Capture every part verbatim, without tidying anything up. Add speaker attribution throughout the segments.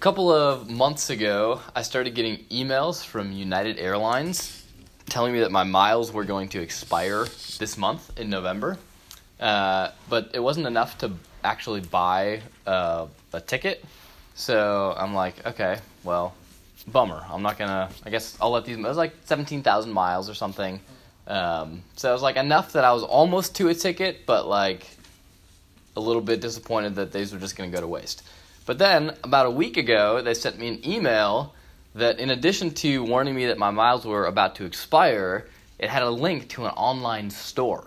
Speaker 1: couple of months ago, I started getting emails from United Airlines telling me that my miles were going to expire this month in November. Uh, but it wasn't enough to actually buy uh, a ticket. So I'm like, okay, well, bummer. I'm not going to, I guess I'll let these, it was like seventeen thousand miles or something. Um, so it was like enough that I was almost to a ticket, but like a little bit disappointed that these were just going to go to waste. But then about a week ago, they sent me an email that in addition to warning me that my miles were about to expire, it had a link to an online store.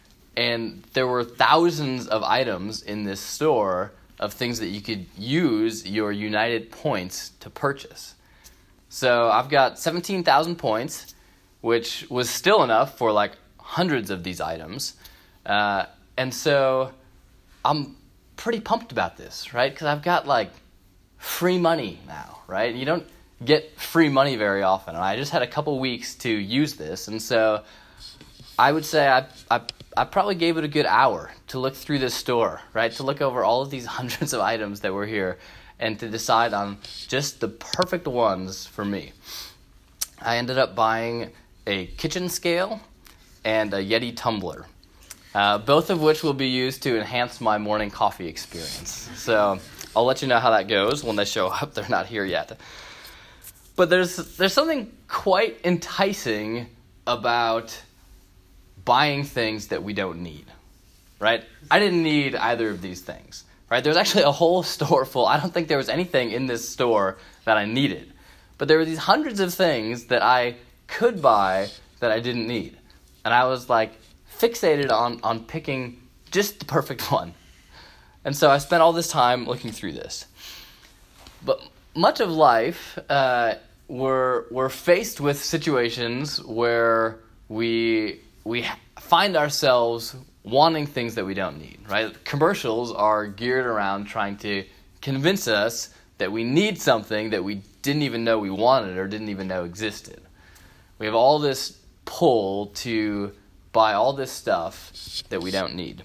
Speaker 1: And there were thousands of items in this store of things that you could use your United points to purchase. So I've got seventeen thousand points, which was still enough for like hundreds of these items. Uh, and so I'm pretty pumped about this, right? Because I've got like free money now, right? You don't get free money very often. And I just had a couple weeks to use this. And so I would say I, I, I probably gave it a good hour to look through this store, right? To look over all of these hundreds of items that were here and to decide on just the perfect ones for me. I ended up buying a kitchen scale and a Yeti tumbler, uh, both of which will be used to enhance my morning coffee experience. So I'll let you know how that goes when they show up. They're not here yet. But there's there's something quite enticing about buying things that we don't need, right? I didn't need either of these things, right? There's actually a whole store full. I don't think there was anything in this store that I needed. But there were these hundreds of things that I could buy that I didn't need. And I was like fixated on, on picking just the perfect one. And so I spent all this time looking through this. But much of life, uh, we're, we're faced with situations where we, we find ourselves wanting things that we don't need, right? Commercials are geared around trying to convince us that we need something that we didn't even know we wanted or didn't even know existed. We have all this pull to buy all this stuff that we don't need.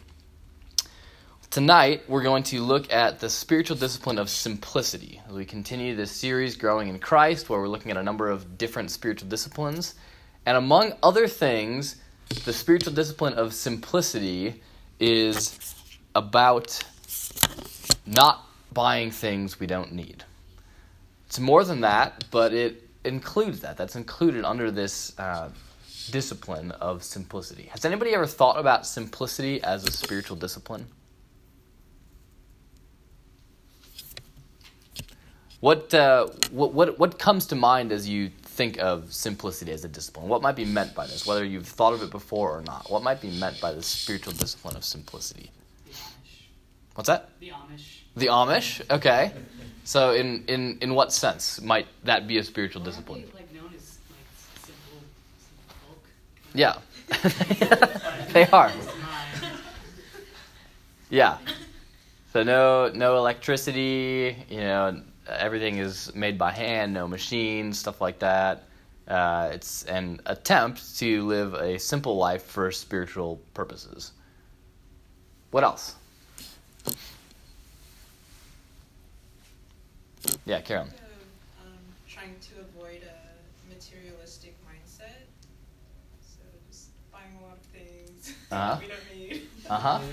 Speaker 1: Tonight, we're going to look at the spiritual discipline of simplicity as we continue this series, Growing in Christ, where we're looking at a number of different spiritual disciplines. And among other things, the spiritual discipline of simplicity is about not buying things we don't need. It's more than that, but it includes that. That's included under this uh, discipline of simplicity. Has anybody ever thought about simplicity as a spiritual discipline? What uh, what what what comes to mind as you think of simplicity as a discipline? What might be meant by this? Whether you've thought of it before or not, what might be meant by the spiritual discipline of simplicity?
Speaker 2: The Amish.
Speaker 1: What's that?
Speaker 2: The Amish.
Speaker 1: The Amish? Okay. So in, in, in what sense might that be a spiritual
Speaker 2: Well,
Speaker 1: discipline?
Speaker 2: aren't they, like, known as like simple, simple folk?
Speaker 1: Yeah. They are. Yeah. So no no electricity, you know, everything is made by hand, no machines, stuff like that. Uh, it's an attempt to live a simple life for spiritual purposes. What else? Yeah, Carolyn.
Speaker 3: Um, trying to avoid a materialistic mindset. So just buying a lot of things
Speaker 1: Uh-huh.
Speaker 3: we don't need.
Speaker 1: Uh-huh.
Speaker 3: Um,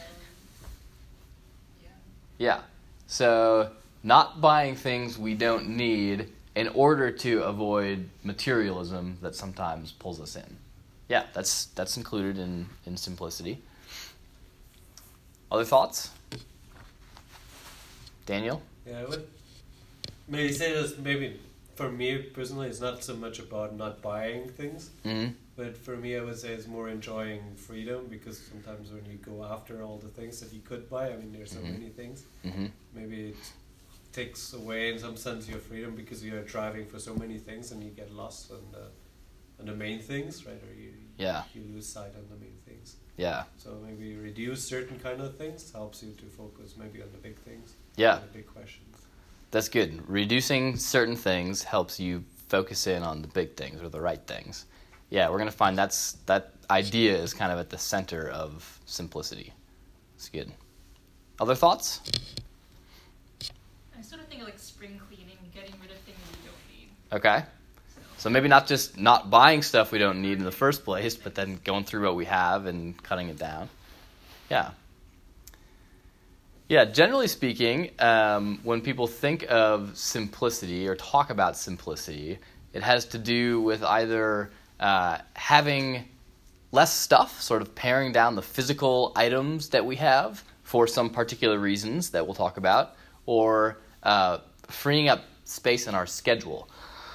Speaker 3: yeah.
Speaker 1: Yeah. So not buying things we don't need in order to avoid materialism that sometimes pulls us in. Yeah, that's that's included in, in simplicity. Other thoughts? Daniel?
Speaker 4: Yeah, I would maybe say this, maybe for me personally, it's not so much about not buying things,
Speaker 1: Mm-hmm.
Speaker 4: but for me, I would say it's more enjoying freedom, because sometimes when you go after all the things that you could buy, I mean, there's so
Speaker 1: Mhm.
Speaker 4: many things,
Speaker 1: Mm-hmm.
Speaker 4: maybe it takes away in some sense your freedom, because you're driving for so many things and you get lost on the, on the main things, right? Or you,
Speaker 1: Yeah.
Speaker 4: you lose sight on the main things.
Speaker 1: Yeah.
Speaker 4: So maybe reduce certain kind of things helps you to focus maybe on the big things,
Speaker 1: Yeah.
Speaker 4: on the big questions.
Speaker 1: That's good. Reducing certain things helps you focus in on the big things or the right things. Yeah, we're going to find that's that idea is kind of at the center of simplicity. It's good. Other thoughts?
Speaker 5: I sort of think like
Speaker 2: spring cleaning, getting rid of things we don't need.
Speaker 1: Okay. So maybe not just not buying stuff we don't need in the first place, but then going through what we have and cutting it down. Yeah. Yeah, generally speaking, um, when people think of simplicity or talk about simplicity, it has to do with either uh, having less stuff, sort of paring down the physical items that we have for some particular reasons that we'll talk about, or uh, freeing up space in our schedule.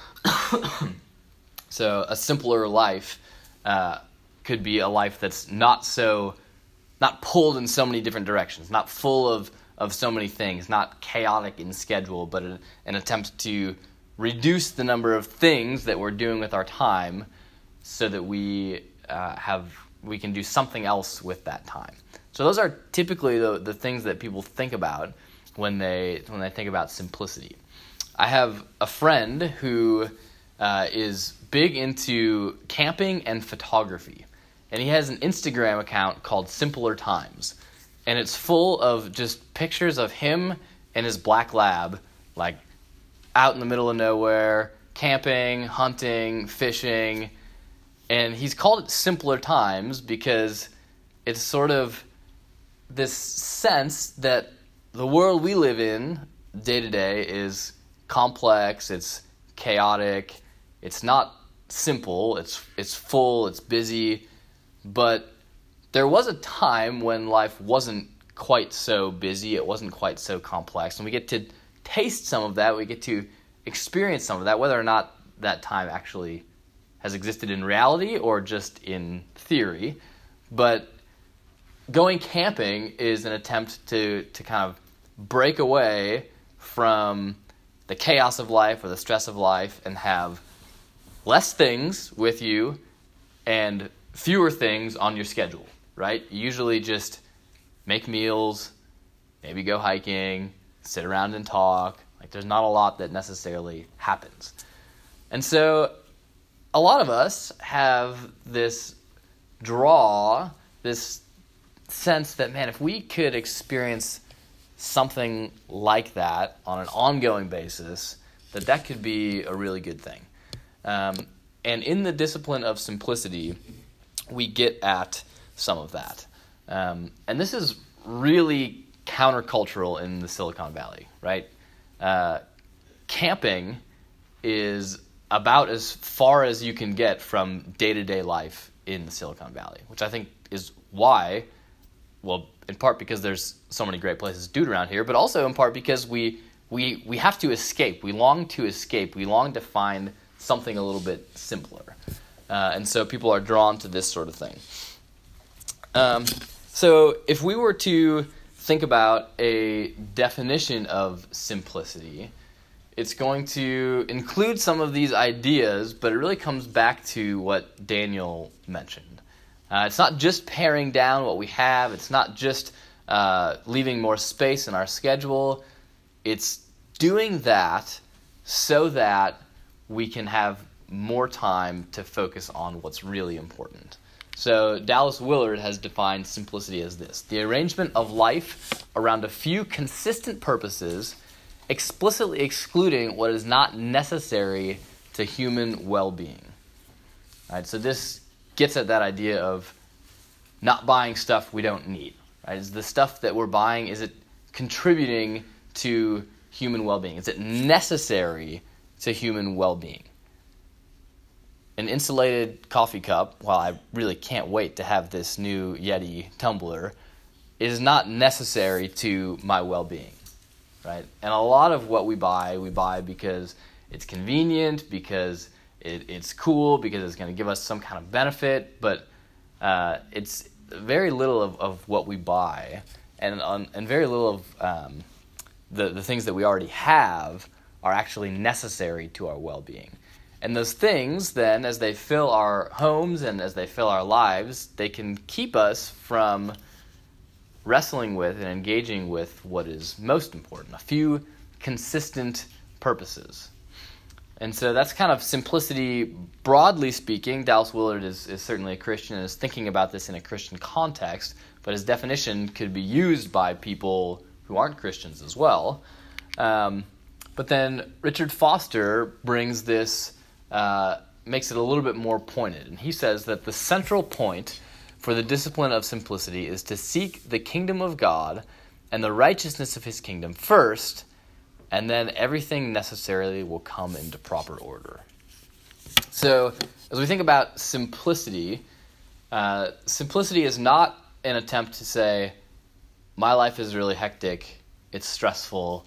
Speaker 1: So a simpler life uh, could be a life that's not so, not pulled in so many different directions, not full of, of so many things, not chaotic in schedule, but a, an attempt to reduce the number of things that we're doing with our time so that we uh, have we can do something else with that time. So those are typically the, the things that people think about when they when they think about simplicity. I have a friend who uh, is big into camping and photography, and he has an Instagram account called Simpler Times, and it's full of just pictures of him and his black lab, like out in the middle of nowhere, camping, hunting, fishing, and he's called it Simpler Times because it's sort of this sense that the world we live in day to day is complex, it's chaotic, it's not simple, it's it's full, it's busy, but there was a time when life wasn't quite so busy, it wasn't quite so complex, and we get to taste some of that, we get to experience some of that, whether or not that time actually has existed in reality or just in theory. But going camping is an attempt to, to kind of break away from the chaos of life or the stress of life and have less things with you and fewer things on your schedule, right? You usually just make meals, maybe go hiking, sit around and talk. Like, there's not a lot that necessarily happens. And so a lot of us have this draw, this sense that, man, if we could experience something like that on an ongoing basis, that that could be a really good thing. Um, and in the discipline of simplicity, we get at some of that. Um, and this is really countercultural in the Silicon Valley, right? Uh, camping is about as far as you can get from day-to-day life in the Silicon Valley, which I think is why, well, in part because there's so many great places to do it around here, but also in part because we we we have to escape. We long to escape. We long to find something a little bit simpler. Uh, and so people are drawn to this sort of thing. Um, so if we were to think about a definition of simplicity, it's going to include some of these ideas, but it really comes back to what Daniel mentioned. Uh, it's not just paring down what we have. It's not just uh, leaving more space in our schedule. It's doing that so that we can have more time to focus on what's really important. So Dallas Willard has defined simplicity as this: the arrangement of life around a few consistent purposes, explicitly excluding what is not necessary to human well-being. All right, so this gets at that idea of not buying stuff we don't need. Right? Is the stuff that we're buying, is it contributing to human well-being? Is it necessary to human well-being? An insulated coffee cup, while I really can't wait to have this new Yeti tumbler, is not necessary to my well-being, right? And a lot of what we buy, we buy because it's convenient, because it, it's cool, because it's going to give us some kind of benefit, but uh, it's very little of, of what we buy, and um, and very little of um, the, the things that we already have are actually necessary to our well-being. And those things, then, as they fill our homes and as they fill our lives, they can keep us from wrestling with and engaging with what is most important, a few consistent purposes. And so that's kind of simplicity, broadly speaking. Dallas Willard is, is certainly a Christian and is thinking about this in a Christian context, but his definition could be used by people who aren't Christians as well. Um, But then Richard Foster brings this, uh, makes it a little bit more pointed. And he says that the central point for the discipline of simplicity is to seek the kingdom of God and the righteousness of his kingdom first, and then everything necessarily will come into proper order. So as we think about simplicity, uh, simplicity is not an attempt to say, my life is really hectic, it's stressful,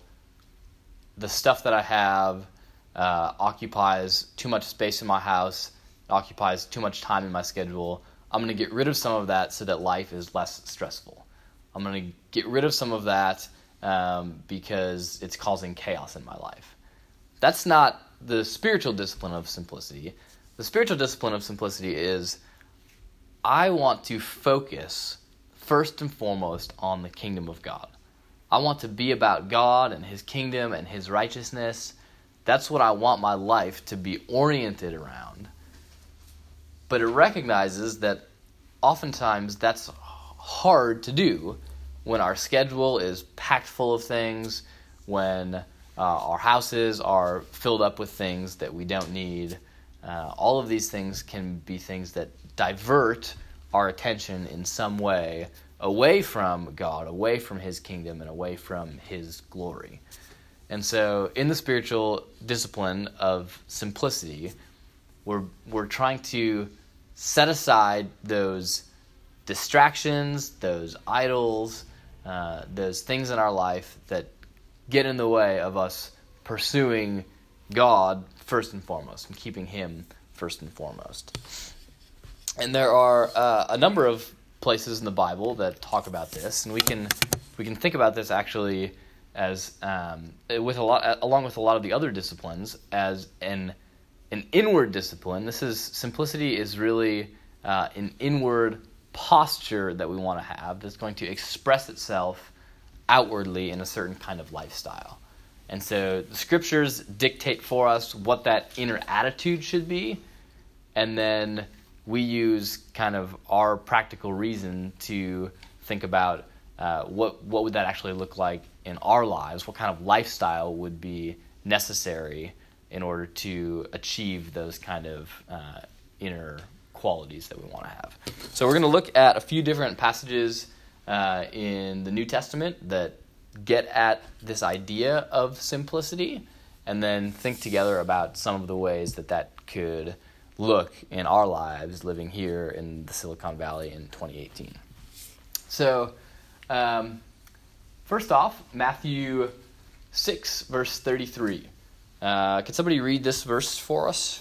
Speaker 1: the stuff that I have uh, occupies too much space in my house, occupies too much time in my schedule. I'm going to get rid of some of that so that life is less stressful. I'm going to get rid of some of that um, because it's causing chaos in my life. That's not the spiritual discipline of simplicity. The spiritual discipline of simplicity is, I want to focus first and foremost on the kingdom of God. I want to be about God and his kingdom and his righteousness. That's what I want my life to be oriented around. But it recognizes that oftentimes that's hard to do when our schedule is packed full of things, when uh, our houses are filled up with things that we don't need. Uh, all of these things can be things that divert our attention in some way away from God, away from his kingdom, and away from his glory. And so in the spiritual discipline of simplicity, we're we're trying to set aside those distractions, those idols, uh, those things in our life that get in the way of us pursuing God first and foremost and keeping him first and foremost. And there are uh, a number of places in the Bible that talk about this, and we can we can think about this actually as um, with a lot along with a lot of the other disciplines as an an inward discipline. This is simplicity is really uh, an inward posture that we want to have that's going to express itself outwardly in a certain kind of lifestyle. And so the scriptures dictate for us what that inner attitude should be, and then we use kind of our practical reason to think about uh, what what would that actually look like in our lives, what kind of lifestyle would be necessary in order to achieve those kind of uh, inner qualities that we want to have. So we're going to look at a few different passages uh, in the New Testament that get at this idea of simplicity, and then think together about some of the ways that that could look in our lives living here in the Silicon Valley in twenty eighteen. So, um, first off, Matthew six, verse thirty-three. Uh, can somebody read this verse for us?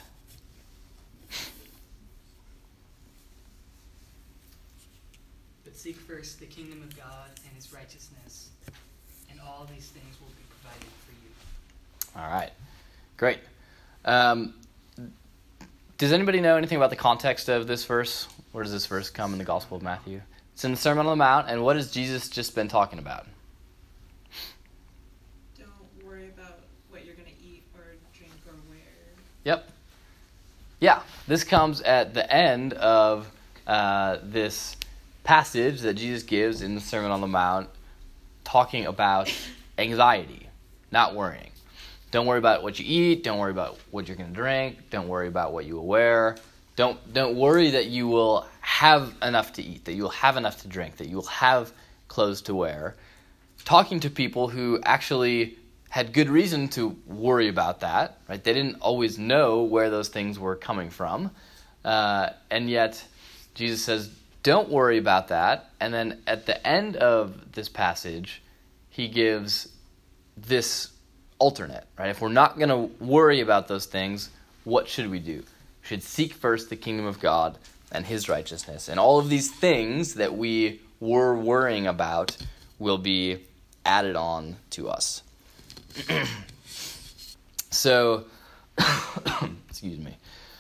Speaker 5: But seek first the kingdom of God and his righteousness, and all these things will be provided for you.
Speaker 1: All right, great. Um, does anybody know anything about the context of this verse? Where does this verse come in the Gospel of Matthew? It's in the Sermon on the Mount, and what has Jesus just been talking about?
Speaker 3: Don't worry about what you're going to eat or drink or wear.
Speaker 1: Yep. Yeah, this comes at the end of uh, this passage that Jesus gives in the Sermon on the Mount, talking about anxiety, not worrying. Don't worry about what you eat. Don't worry about what you're going to drink. Don't worry about what you will wear. Don't don't worry that you will have enough to eat, that you will have enough to drink, that you will have clothes to wear. Talking to people who actually had good reason to worry about that, right? They didn't always know where those things were coming from. Uh, and yet, Jesus says, don't worry about that. And then at the end of this passage, he gives this alternate, right? If we're not going to worry about those things, what should we do? We should seek first the kingdom of God and his righteousness. And all of these things that we were worrying about will be added on to us. So, excuse me.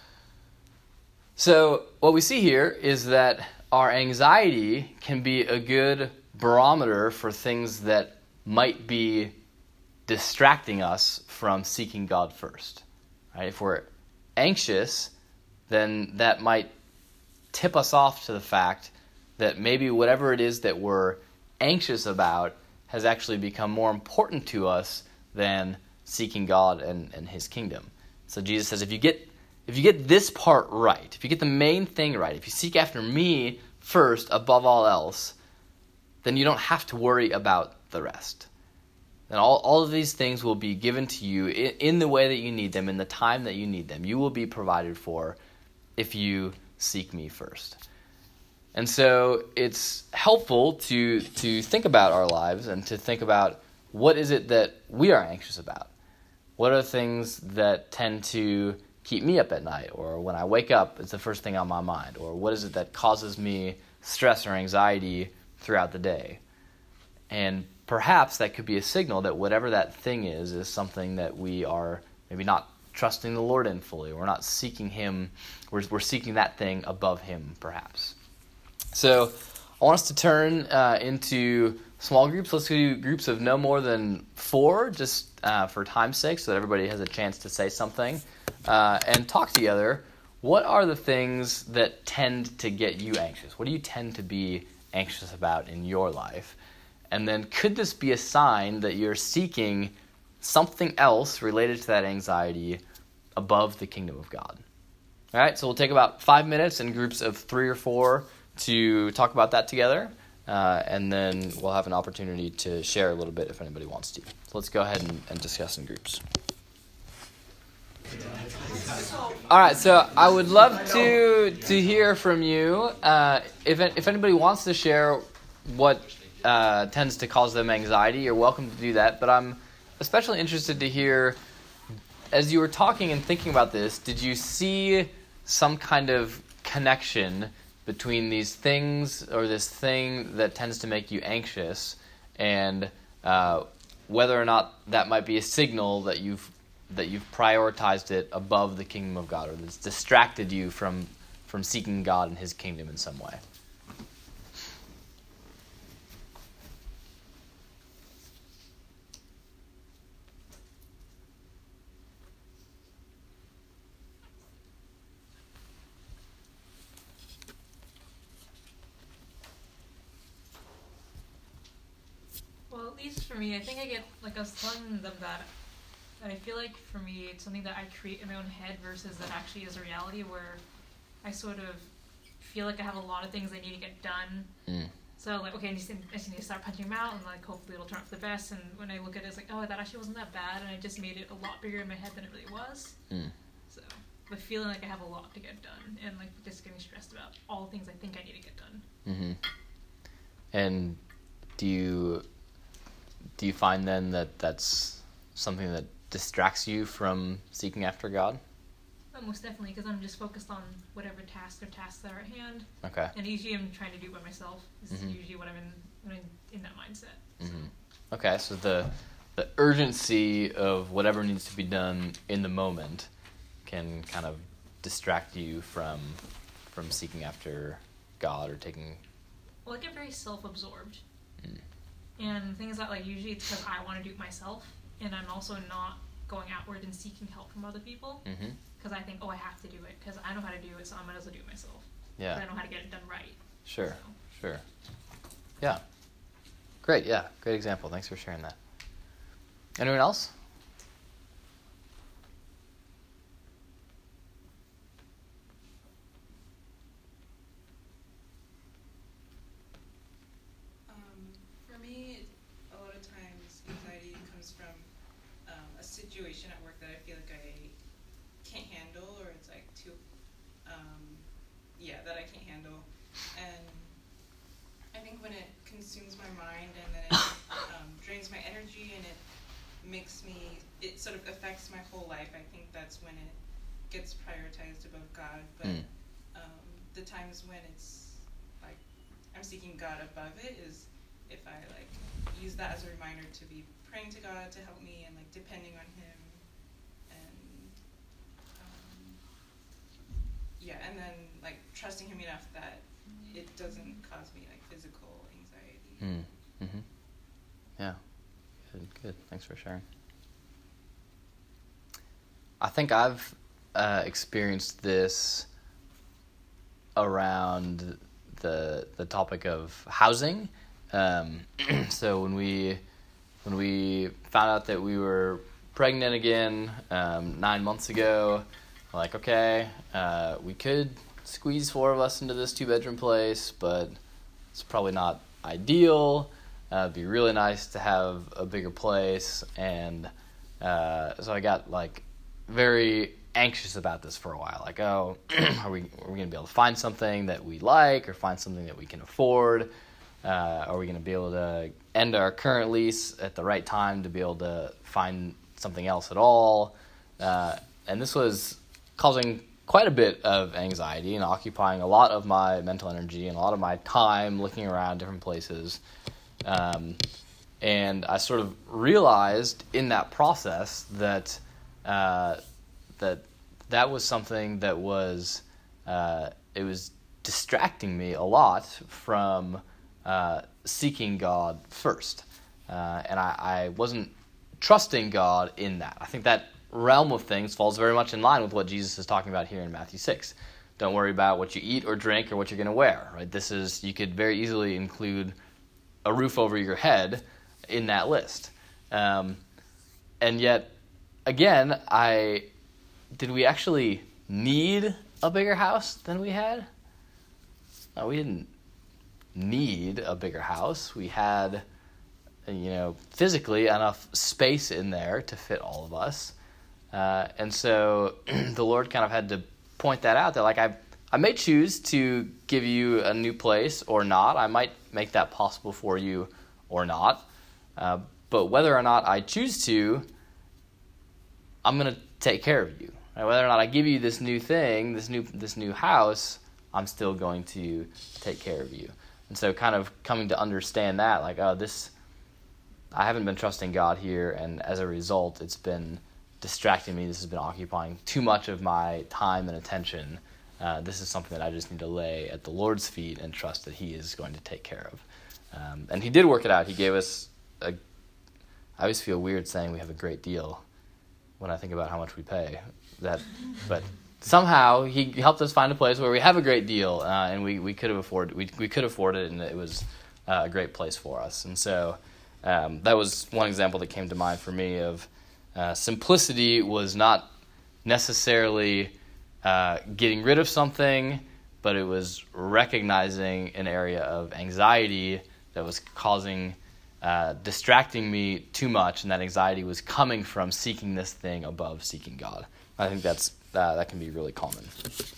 Speaker 1: So what we see here is that our anxiety can be a good barometer for things that might be distracting us from seeking God first. Right? If we're anxious, then that might tip us off to the fact that maybe whatever it is that we're anxious about has actually become more important to us than seeking God and, and his kingdom. So Jesus says, if you get if you get this part right, if you get the main thing right, if you seek after me first above all else, then you don't have to worry about the rest. And all, all of these things will be given to you in, in the way that you need them, in the time that you need them. You will be provided for if you seek me first. And so it's helpful to to think about our lives and to think about what is it that we are anxious about. What are things that tend to keep me up at night, or when I wake up, it's the first thing on my mind, or what is it that causes me stress or anxiety throughout the day? And perhaps that could be a signal that whatever that thing is, is something that we are maybe not trusting the Lord in fully. We're not seeking him, we're, we're seeking that thing above him, perhaps. So I want us to turn uh, into small groups. Let's do groups of no more than four, just uh, for time's sake, so that everybody has a chance to say something uh, and talk together. What are the things that tend to get you anxious? What do you tend to be anxious about in your life? And then could this be a sign that you're seeking something else related to that anxiety above the kingdom of God? All right, so we'll take about five minutes in groups of three or four to talk about that together. Uh, and then we'll have an opportunity to share a little bit if anybody wants to. So let's go ahead and, and discuss in groups. All right, so I would love to to hear from you. Uh, if if anybody wants to share what uh, tends to cause them anxiety, you're welcome to do that. But I'm especially interested to hear, as you were talking and thinking about this, did you see some kind of connection between these things or this thing that tends to make you anxious, and uh, whether or not that might be a signal that you've that you've prioritized it above the kingdom of God, or that's distracted you from from seeking God and his kingdom in some way?
Speaker 2: Well, at least for me, I think I get, like I was telling them that, that I feel like for me, it's something that I create in my own head versus that actually is a reality, where I sort of feel like I have a lot of things I need to get done.
Speaker 1: Mm.
Speaker 2: So, like, okay, I need, to, I just need to start punching them out, and, like, hopefully it'll turn out for the best. And when I look at it, it's like, oh, that actually wasn't that bad, and I just made it a lot bigger in my head than it really was.
Speaker 1: Mm.
Speaker 2: So, but feeling like I have a lot to get done, and, like, just getting stressed about all the things I think I need to get done.
Speaker 1: Mm-hmm. And do you do you find then that that's something that distracts you from seeking after God?
Speaker 2: Oh, most definitely, because I'm just focused on whatever tasks or tasks that are at hand.
Speaker 1: Okay.
Speaker 2: And usually I'm trying to do it by myself. This
Speaker 1: Mm-hmm.
Speaker 2: is usually what I'm in, when I'm in that mindset. So.
Speaker 1: Mm-hmm. Okay, so the the urgency of whatever needs to be done in the moment can kind of distract you from from seeking after God or taking...
Speaker 2: Well, I get very self-absorbed.
Speaker 1: Mm.
Speaker 2: And the thing is that, like, usually it's because I want to do it myself, and I'm also not going outward and seeking help from other people.
Speaker 1: Mm-hmm.
Speaker 2: Because I think, oh, I have to do it, because I know how to do it, so I might as well do it myself.
Speaker 1: Yeah.
Speaker 2: But I know how to get it done right.
Speaker 1: Sure,
Speaker 2: So.
Speaker 1: sure. Yeah. Great, yeah. Great example. Thanks for sharing that. Anyone else?
Speaker 3: Um, for me, a lot of times anxiety comes from um, a situation at work that I feel like I can't handle, or it's like too, um, yeah, that I can't handle. And I think when it consumes my mind and then it um, drains my energy and it makes me, it sort of affects my whole life, I think that's when it gets prioritized above God. But
Speaker 1: Mm.
Speaker 3: um, the times when it's like I'm seeking God above it is if I like use that as a reminder to be praying to God to help me and like depending on Him, and um, yeah, and then like trusting Him enough that it doesn't cause me like physical anxiety.
Speaker 1: Mm. Mm-hmm. Yeah. Good, good. Thanks for sharing. I think I've uh, experienced this around the the topic of housing. Um, so when we when we found out that we were pregnant again um, nine months ago. Like, okay, uh, we could squeeze four of us into this two-bedroom place, but it's probably not ideal. Uh, it'd be really nice to have a bigger place. And uh, so I got, like, very anxious about this for a while. Like, oh, are we are we going to be able to find something that we like or find something that we can afford? Uh, are we going to be able to end our current lease at the right time to be able to find something else at all? Uh, and this was causing quite a bit of anxiety and occupying a lot of my mental energy and a lot of my time looking around different places. Um, and I sort of realized in that process that uh, that that was something that was uh, it was distracting me a lot from uh, seeking God first, uh, and I, I wasn't trusting God in that. I think that realm of things falls very much in line with what Jesus is talking about here in Matthew six. Don't worry about what you eat or drink or what you're going to wear. Right? This is you could very easily include a roof over your head in that list, um, and yet again, I did we actually need a bigger house than we had? No, we didn't need a bigger house. We had, you know, physically enough space in there to fit all of us. Uh, and so the Lord kind of had to point that out, that like I I may choose to give you a new place or not. I might make that possible for you or not. Uh, but whether or not I choose to, I'm going to take care of you. And whether or not I give you this new thing, this new this new house, I'm still going to take care of you. And so kind of coming to understand that, like, oh, this, I haven't been trusting God here, and as a result, it's been distracting me. This has been occupying too much of my time and attention. Uh, this is something that I just need to lay at the Lord's feet and trust that He is going to take care of. Um, and He did work it out. He gave us a, I always feel weird saying we have a great deal when I think about how much we pay. That, but somehow He helped us find a place where we have a great deal, uh, and we, we could have afforded we we could afford it, and it was uh, a great place for us. And so um, that was one example that came to mind for me of uh, simplicity was not necessarily uh, getting rid of something, but it was recognizing an area of anxiety that was causing uh, distracting me too much, and that anxiety was coming from seeking this thing above seeking God. I think that's uh, that can be really common.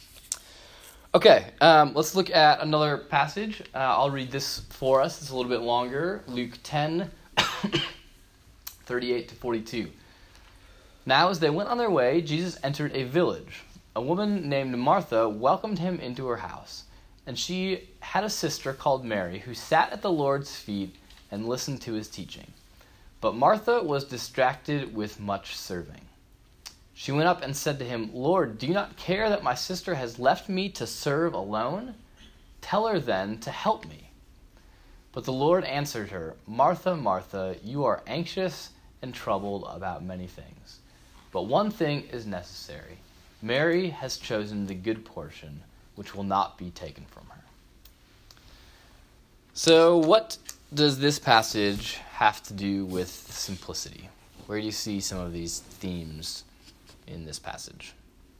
Speaker 1: Okay, um, let's look at another passage. Uh, I'll read this for us. It's a little bit longer. Luke ten, thirty-eight to forty-two. Now as they went on their way, Jesus entered a village. A woman named Martha welcomed him into her house, and she had a sister called Mary who sat at the Lord's feet and listened to his teaching. But Martha was distracted with much serving. She went up and said to him, "Lord, do you not care that my sister has left me to serve alone? Tell her then to help me." But the Lord answered her, "Martha, Martha, you are anxious and troubled about many things. But one thing is necessary. Mary has chosen the good portion, which will not be taken from her." So what does this passage have to do with simplicity? Where do you see some of these themes in this passage?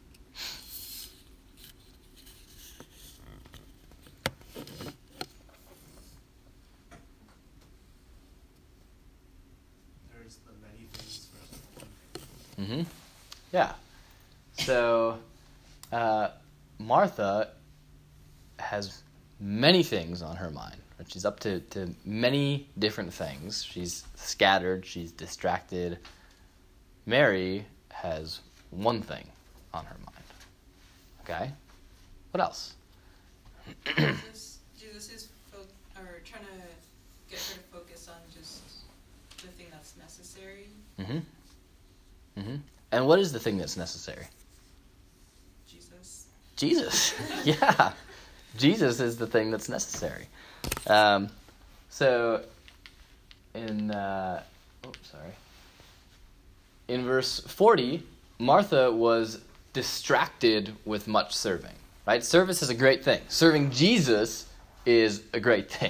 Speaker 4: There's the many things.
Speaker 1: Mm-hmm. Yeah. So, uh, Martha has many things on her mind. She's up to, to many different things. She's scattered. She's distracted. Mary has one thing on her mind. Okay? What else?
Speaker 3: Jesus, Jesus is fo- or trying to get her to focus on just the thing that's necessary.
Speaker 1: Mm-hmm. Mm-hmm. And what is the thing that's necessary?
Speaker 3: Jesus.
Speaker 1: Jesus. Yeah. Jesus is the thing that's necessary. Um, so, in, uh, oh, sorry. In verse forty, Martha was distracted with much serving, right? Service is a great thing. Serving Jesus is a great thing.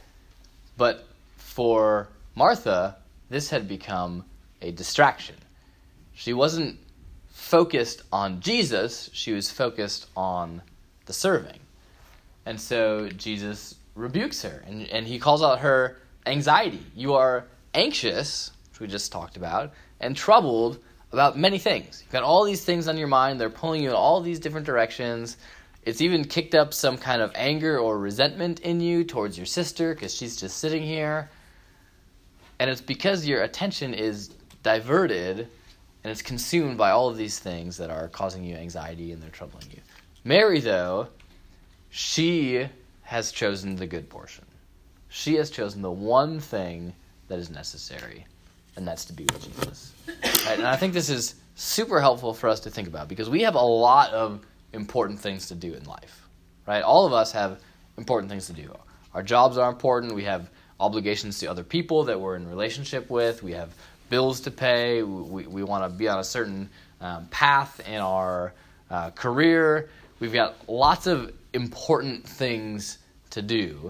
Speaker 1: But for Martha, this had become a distraction. She wasn't focused on Jesus, she was focused on the serving. And so Jesus rebukes her, and, and he calls out her anxiety. You are anxious, which we just talked about, and troubled about many things. You've got all these things on your mind. They're pulling you in all these different directions. It's even kicked up some kind of anger or resentment in you towards your sister because she's just sitting here. And it's because your attention is diverted and it's consumed by all of these things that are causing you anxiety and they're troubling you. Mary, though, she has chosen the good portion. She has chosen the one thing that is necessary, and that's to be with Jesus. Right? And I think this is super helpful for us to think about because we have a lot of important things to do in life. Right? All of us have important things to do. Our jobs are important. We have obligations to other people that we're in relationship with. We have bills to pay. We, we want to be on a certain um, path in our uh, career. We've got lots of important things to do.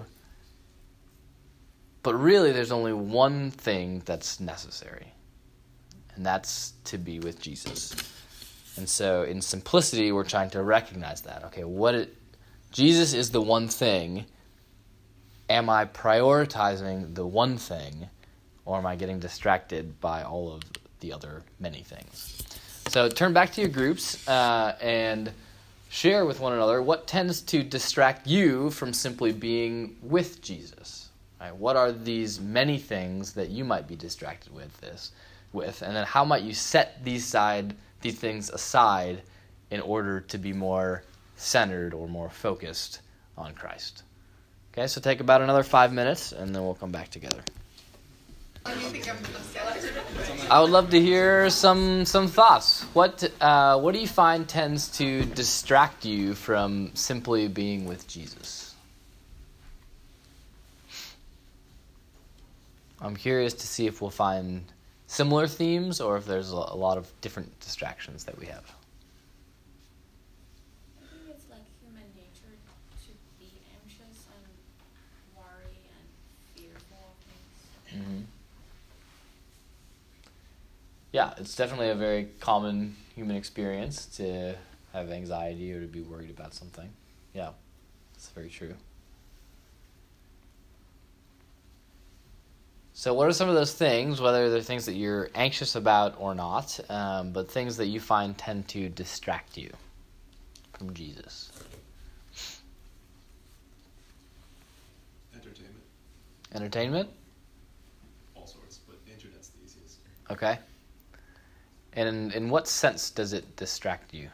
Speaker 1: But really, there's only one thing that's necessary, and that's to be with Jesus. And so in simplicity, we're trying to recognize that. Okay, what it, Jesus is the one thing. Am I prioritizing the one thing, or am I getting distracted by all of the other many things? So turn back to your groups uh, and share with one another what tends to distract you from simply being with Jesus. Right? What are these many things that you might be distracted with this, with, and then how might you set these side these things aside in order to be more centered or more focused on Christ? Okay, so take about another five minutes, and then we'll come back together. I would love to hear some some thoughts. What uh, what do you find tends to distract you from simply being with Jesus? I'm curious to see if we'll find similar themes or if there's a lot of different distractions that we have.
Speaker 6: I think it's like human nature to be anxious and worry and fearful of things.
Speaker 1: Mm-hmm. Yeah, it's definitely a very common human experience to have anxiety or to be worried about something. Yeah, that's very true. So what are some of those things, whether they're things that you're anxious about or not, um, but things that you find tend to distract you from Jesus?
Speaker 7: Entertainment.
Speaker 1: Entertainment?
Speaker 7: All sorts, but the internet's the easiest.
Speaker 1: Okay. And in, in what sense does it distract you?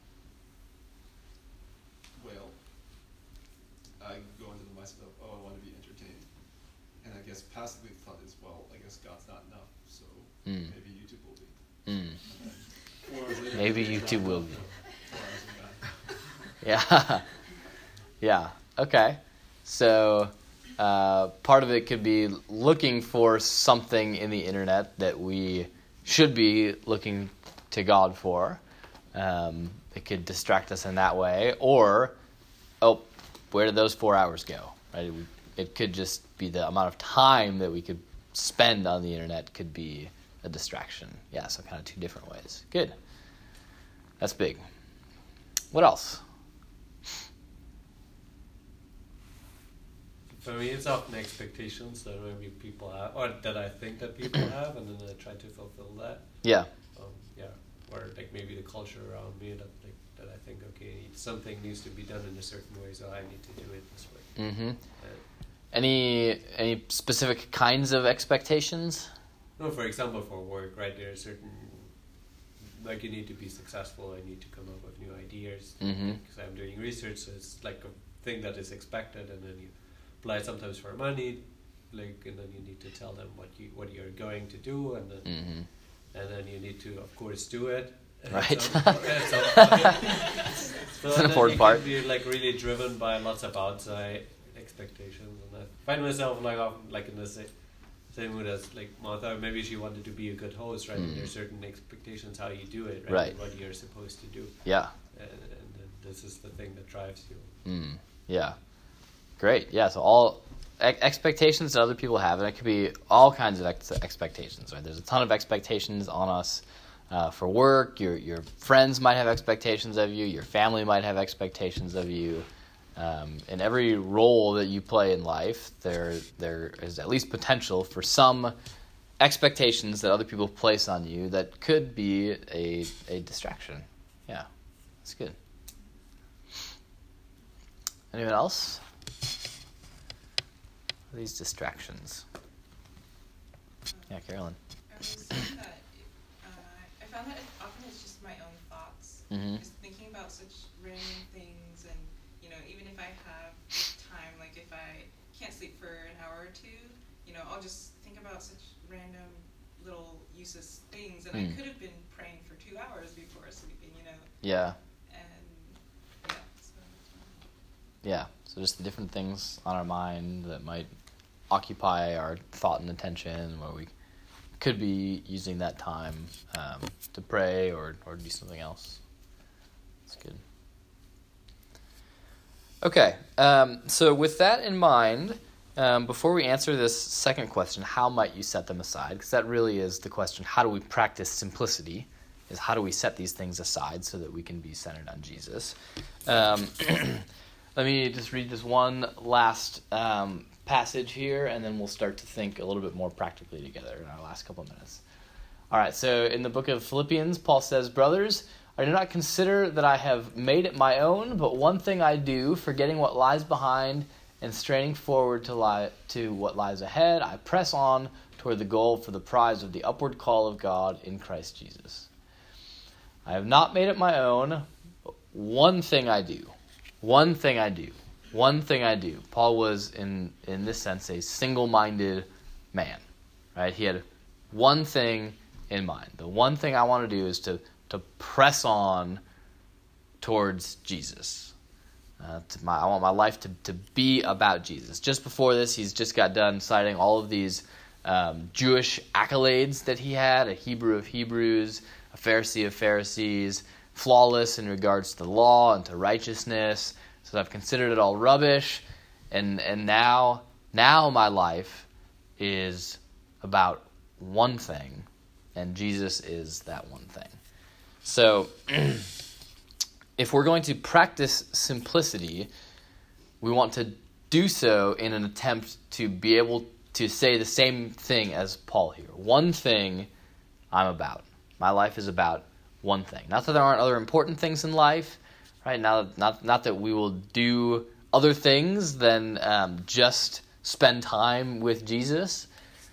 Speaker 7: Well, I go into the mindset of, oh, I want to be entertained. And I guess passively thought is, well, I guess God's not enough, so
Speaker 1: Mm.
Speaker 7: maybe YouTube will be.
Speaker 1: Mm.
Speaker 7: Four hours later,
Speaker 1: Maybe
Speaker 7: it's
Speaker 1: YouTube
Speaker 7: not
Speaker 1: will
Speaker 7: enough.
Speaker 1: be.
Speaker 7: Four hours are gone.
Speaker 1: Yeah. Yeah. Okay. So uh, part of it could be looking for something in the internet that we should be looking to God for. Um, it could distract us in that way. Or, oh, where did those four hours go? Right? It, it could just be the amount of time that we could spend on the internet could be a distraction. Yeah, so kind of two different ways. Good. That's big. What else?
Speaker 4: For me, it's often expectations that maybe people have, or that I think that people have, and then I try to fulfill that.
Speaker 1: Yeah.
Speaker 4: Um, yeah, or like maybe the culture around me that like, that I think, okay, something needs to be done in a certain way, so I need to do it this way.
Speaker 1: Mm-hmm.
Speaker 4: Uh,
Speaker 1: Any any specific kinds of expectations?
Speaker 4: no, for example, for work, right? There are certain, like you need to be successful. I need to come up with new ideas
Speaker 1: Mm-hmm.
Speaker 4: because I'm doing research, so it's like a thing that is expected, and then you apply sometimes for money, like, and then you need to tell them what you what you're going to do, and then
Speaker 1: Mm-hmm.
Speaker 4: and then you need to, of course, do it. And
Speaker 1: Right.
Speaker 4: so- and so- so
Speaker 1: It's an
Speaker 4: then
Speaker 1: important
Speaker 4: you
Speaker 1: part.
Speaker 4: can be like really driven by lots of outside expectations, and I find myself like often like in the same same mood as like Martha. Maybe she wanted to be a good host, right?
Speaker 1: Mm.
Speaker 4: And there's certain expectations how you do it, right?
Speaker 1: Right.
Speaker 4: And what you're supposed to do,
Speaker 1: Yeah.
Speaker 4: and, and then this is the thing that drives you.
Speaker 1: Mm. Yeah. Great. Yeah. So all ex- expectations that other people have, and it could be all kinds of ex- expectations. Right. There's a ton of expectations on us uh, for work. Your your friends might have expectations of you. Your family might have expectations of you. Um, in every role that you play in life, there there is at least potential for some expectations that other people place on you that could be a a distraction. Yeah, that's good. Anyone else? These distractions. Yeah, Carolyn.
Speaker 3: I was saying that uh, I found that it, often it's just my own thoughts.
Speaker 1: Mm-hmm.
Speaker 3: Just thinking about such random things, and you know, even if I have time, like if I can't sleep for an hour or two, you know, I'll just think about such random little useless things, and
Speaker 1: Mm.
Speaker 3: I could have been praying for two hours before sleeping, you know.
Speaker 1: Yeah,
Speaker 3: And yeah, so that's one.
Speaker 1: yeah. So just the different things on our mind that might occupy our thought and attention, where we could be using that time um, to pray or, or do something else. That's good. Okay, um, so with that in mind, um, before we answer this second question, how might you set them aside? Because that really is the question, how do we practice simplicity? Is how do we set these things aside so that we can be centered on Jesus? Um, let me just read this one last um, passage here, and then we'll start to think a little bit more practically together in our last couple of minutes. All right, so in the book of Philippians, Paul says, "Brothers, I do not consider that I have made it my own, but one thing I do, forgetting what lies behind and straining forward to lie, to what lies ahead, I press on toward the goal for the prize of the upward call of God in Christ Jesus. I have not made it my own, but one thing I do, one thing I do, one thing I do." Paul was, in, in this sense, a single-minded man, right? He had one thing in mind. The one thing I want to do is to to press on towards Jesus. Uh, to my, I want my life to, to be about Jesus. Just before this, he's just got done citing all of these um, Jewish accolades that he had, a Hebrew of Hebrews, a Pharisee of Pharisees, flawless in regards to the law and to righteousness. So I've considered it all rubbish, and and now now my life is about one thing, and Jesus is that one thing. So, if we're going to practice simplicity, we want to do so in an attempt to be able to say the same thing as Paul here. One thing I'm about. My life is about one thing. Not that there aren't other important things in life, right? Not not not that we will do other things than um, just spend time with Jesus,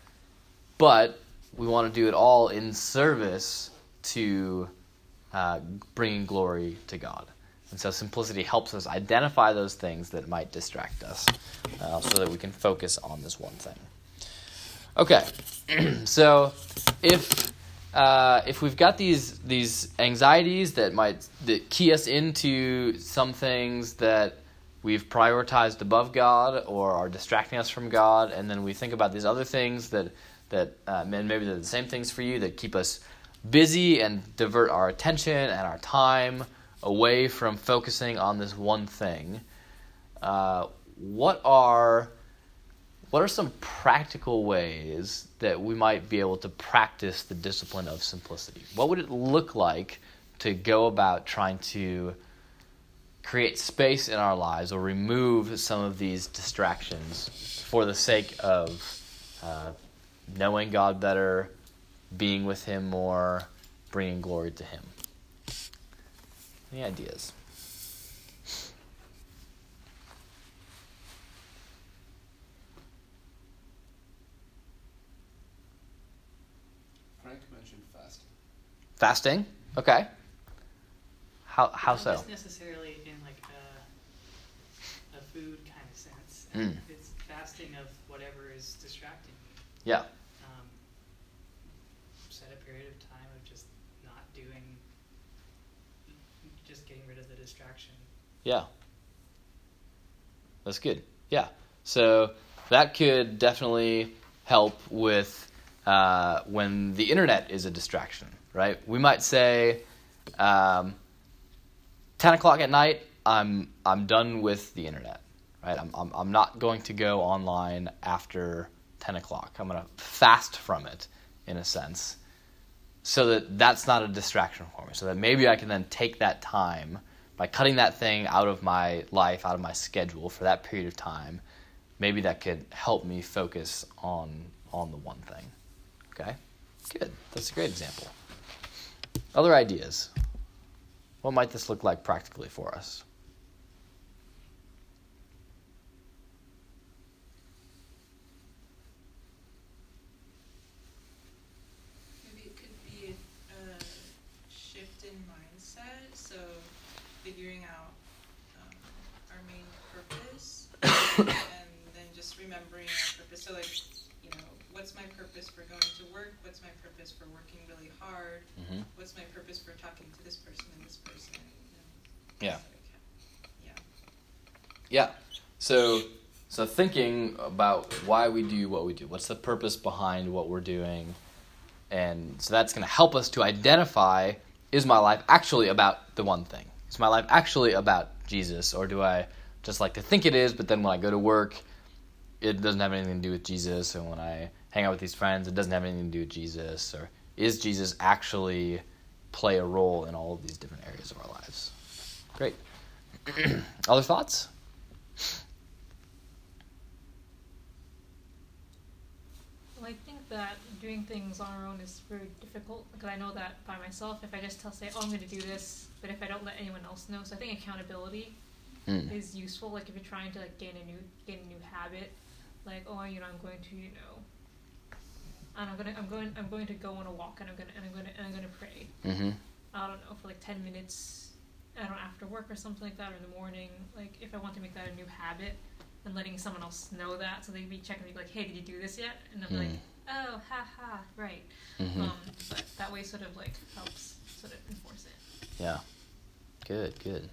Speaker 1: but we want to do it all in service to Uh, bringing glory to God. And so simplicity helps us identify those things that might distract us uh, so that we can focus on this one thing. Okay, so if uh, if we've got these these anxieties that might that key us into some things that we've prioritized above God or are distracting us from God, and then we think about these other things that, that uh, and maybe they're the same things for you that keep us busy and divert our attention and our time away from focusing on this one thing. Uh, what are what are some practical ways that we might be able to practice the discipline of simplicity? What would it look like to go about trying to create space in our lives or remove some of these distractions for the sake of uh, knowing God better, being with him more, bringing glory to him? Any ideas?
Speaker 7: Frank mentioned fasting.
Speaker 1: Fasting? Okay. How how
Speaker 5: Not
Speaker 1: so?
Speaker 5: just necessarily in like a, a food kind of sense.
Speaker 1: Mm.
Speaker 5: It's fasting of whatever is distracting me.
Speaker 1: Yeah.
Speaker 5: Um, set a period of time of just not doing, just getting rid of the distraction.
Speaker 1: Yeah. That's good. Yeah. So that could definitely help with uh, when the internet is a distraction, right? We might say, um, ten o'clock at night, I'm I'm done with the internet, right? I'm I'm, I'm not going to go online after ten o'clock. I'm going to fast from it, in a sense. so that that's not a distraction for me. So that maybe I can then take that time by cutting that thing out of my life, out of my schedule for that period of time. Maybe that could help me focus on on the one thing. Okay? Good. That's a great example. Other ideas? What might this look like practically for us?
Speaker 3: Maybe it could be a shift in mindset, so figuring out um, our main purpose, and then just remembering our purpose. So like, you know, what's my purpose for going to work? What's my purpose for working really hard?
Speaker 1: Mm-hmm.
Speaker 3: What's my purpose for talking to this person and this person? And
Speaker 1: Yeah.
Speaker 3: it's like, yeah.
Speaker 1: Yeah. So so thinking about why we do what we do. What's the purpose behind what we're doing? And so that's going to help us to identify, is my life actually about the one thing? Is my life actually about Jesus? Or do I just like to think it is, but then when I go to work, it doesn't have anything to do with Jesus? And when I hang out with these friends, it doesn't have anything to do with Jesus? Or is Jesus actually play a role in all of these different areas of our lives? Great. Other thoughts?
Speaker 2: Well, I think that doing things on our own is very difficult because I know that by myself, if I just tell, say, oh, I'm going to do this, but if I don't let anyone else know, so I think accountability
Speaker 1: Mm.
Speaker 2: is useful. Like if you're trying to like gain a new gain a new habit, like oh, you know, I'm going to, you know, and I'm gonna I'm going I'm going to go on a walk and I'm gonna and I'm gonna and I'm gonna pray.
Speaker 1: Mm-hmm.
Speaker 2: I don't know, for like ten minutes. I don't know, after work or something like that, or in the morning. Like if I want to make that a new habit, and letting someone else know that, so they'd be checking me like, hey, did you do this yet? And I'm
Speaker 1: Mm.
Speaker 2: like, oh, ha ha, right.
Speaker 1: Mm-hmm.
Speaker 2: Um, but that way, sort of like helps sort of enforce it.
Speaker 1: Yeah. Good, good.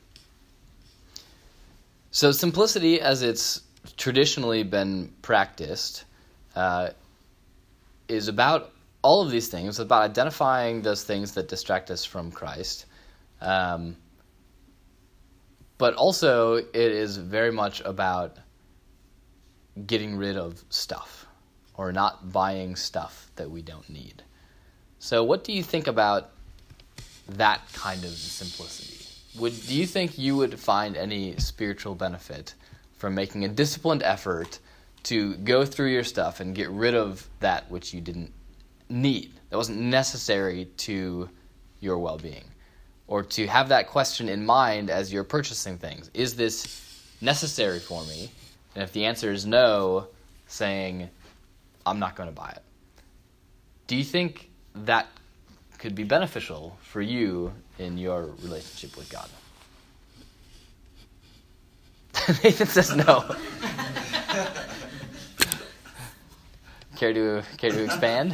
Speaker 1: So simplicity, as it's traditionally been practiced, uh, is about all of these things, about identifying those things that distract us from Christ. Um, but also, it is very much about getting rid of stuff, or not buying stuff that we don't need. So what do you think about that kind of simplicity? Would do you think you would find any spiritual benefit from making a disciplined effort to go through your stuff and get rid of that which you didn't need, that wasn't necessary to your well-being? Or to have that question in mind as you're purchasing things. Is this necessary for me? And if the answer is no, saying, I'm not going to buy it. Do you think that could be beneficial for you in your relationship with God? Nathan says no. care to care to expand?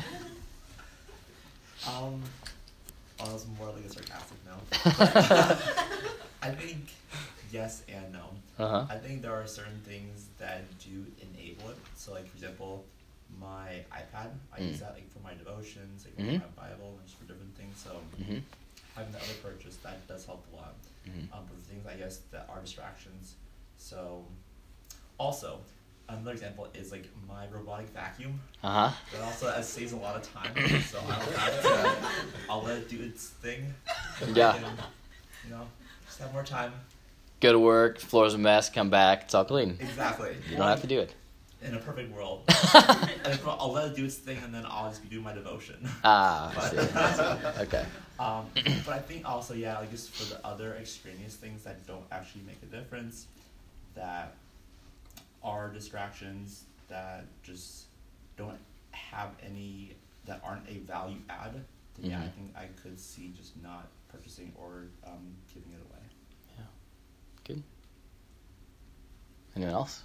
Speaker 8: Um, oh, that was more like a sarcastic no. I think yes and no.
Speaker 1: Uh-huh.
Speaker 8: I think there are certain things that do enable it. So, like for example, my iPad, I
Speaker 1: Mm.
Speaker 8: use that like for my devotions, like
Speaker 1: Mhm.
Speaker 8: for my Bible, and just for different things. So,
Speaker 1: Mm-hmm.
Speaker 8: having the other purchase, that does help a lot.
Speaker 1: Mm-hmm.
Speaker 8: Um, but the things I guess that are distractions. So, also, another example is like my robotic vacuum.
Speaker 1: Uh-huh.
Speaker 8: That also uh, saves a lot of time. So I don't have to. I'll let it do its thing.
Speaker 1: Yeah.
Speaker 8: I can, you know, just have more time.
Speaker 1: Go to work, floor's a mess, come back, it's all clean.
Speaker 8: Exactly.
Speaker 1: You don't have to do it.
Speaker 8: In a perfect world, and I'll let it do its thing, and then I'll just be doing my devotion.
Speaker 1: Ah, I see. I see. Okay.
Speaker 8: Um, but I think also, yeah, like just for the other extraneous things that don't actually make a difference, that are distractions, that just don't have any, that aren't a value add, then yeah, I
Speaker 1: Mhm.
Speaker 8: think I could see just not purchasing or um, giving it away.
Speaker 1: Yeah. Good. Anyone else?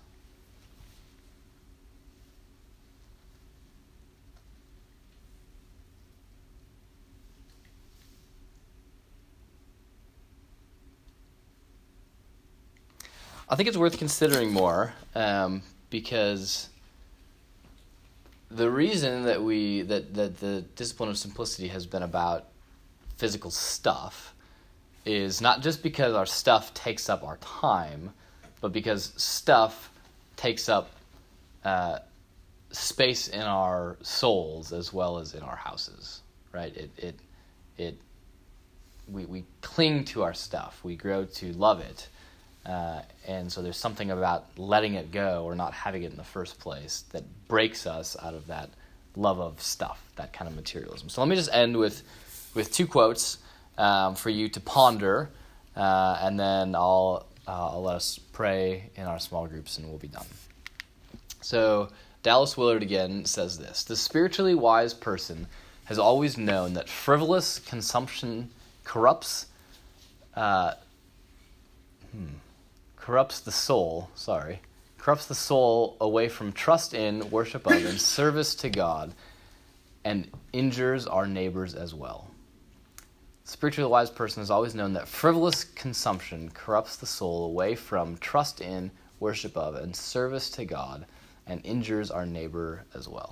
Speaker 1: I think it's worth considering more, um, because the reason that we that, that the discipline of simplicity has been about physical stuff is not just because our stuff takes up our time, but because stuff takes up uh, space in our souls as well as in our houses, right? It it it we we cling to our stuff. We grow to love it, uh, and so there's something about letting it go or not having it in the first place that breaks us out of that love of stuff, that kind of materialism. So let me just end with with two quotes um, for you to ponder, uh, and then I'll uh, I'll let us pray in our small groups, and we'll be done. So Dallas Willard again says this: the spiritually wise person has always known that frivolous consumption corrupts uh, hmm, corrupts the soul, sorry, corrupts the soul away from trust in, worship of, and service to God, and injures our neighbors as well. The spiritually wise person has always known that frivolous consumption corrupts the soul away from trust in, worship of, and service to God, and injures our neighbor as well.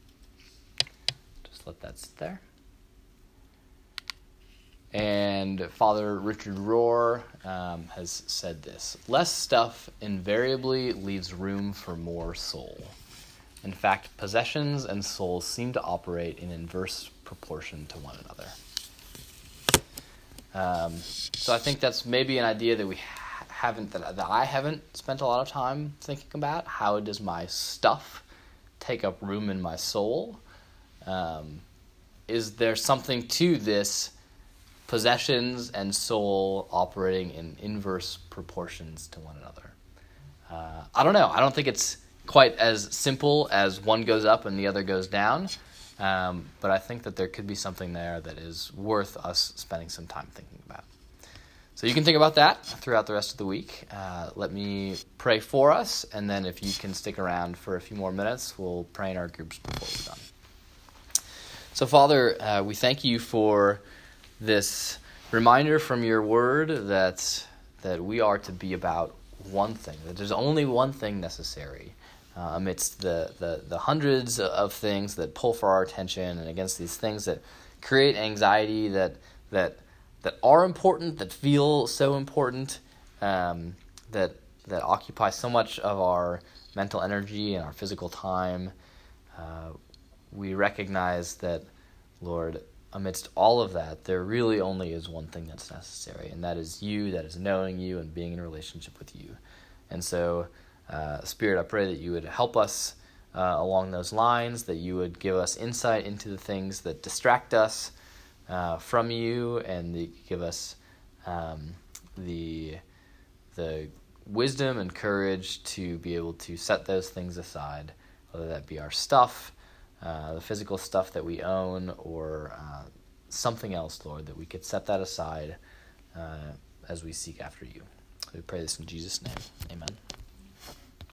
Speaker 1: Just let that sit there. And Father Richard Rohr um, has said this: less stuff invariably leaves room for more soul. In fact, possessions and souls seem to operate in inverse proportion to one another. Um, so I think that's maybe an idea that we ha- haven't, that, that I haven't spent a lot of time thinking about. How does my stuff take up room in my soul? Um, is there something to this possessions and soul operating in inverse proportions to one another? Uh, I don't know. I don't think it's quite as simple as one goes up and the other goes down, um, but I think that there could be something there that is worth us spending some time thinking about. So you can think about that throughout the rest of the week. Uh, let me pray for us, and then if you can stick around for a few more minutes, we'll pray in our groups before we're done. So Father, uh, we thank you for this reminder from your word that that we are to be about one thing, that there's only one thing necessary uh, amidst the, the, the hundreds of things that pull for our attention, and against these things that create anxiety, that that that are important, that feel so important, um, that that occupy so much of our mental energy and our physical time. Uh, we recognize that, Lord, amidst all of that, there really only is one thing that's necessary, and that is you, that is knowing you and being in a relationship with you. And so, uh, Spirit, I pray that you would help us uh, along those lines, that you would give us insight into the things that distract us uh, from you, and that you give us um, the the wisdom and courage to be able to set those things aside, whether that be our stuff, Uh, the physical stuff that we own, or uh, something else, Lord, that we could set that aside uh, as we seek after you. We pray this in Jesus' name. Amen.